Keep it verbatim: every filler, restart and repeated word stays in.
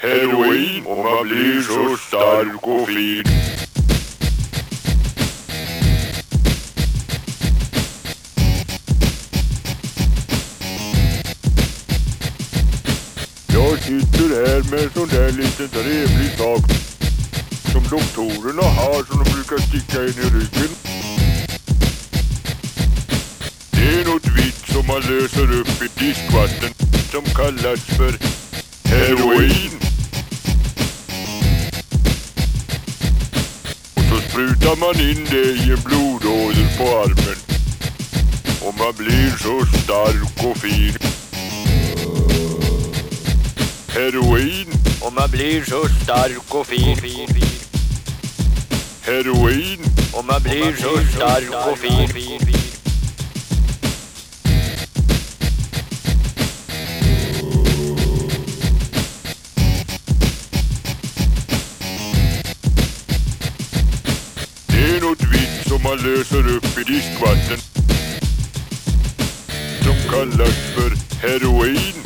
Heroin och man blir så stark och fin. Jag sitter här med en sån där liten trevlig sak som doktorerna har, som de brukar sticka in i ryggen. Det är något vitt som man löser upp i diskvatten som kallas för heroin. Och så sprutar man in det i en blodåder på armen. Och man blir så stark och fin. Heroin. Och man blir så stark och fin. Heroin. Och man blir så stark och fin. Det är något vitt som man löser upp i diskvatten som kallas för heroin.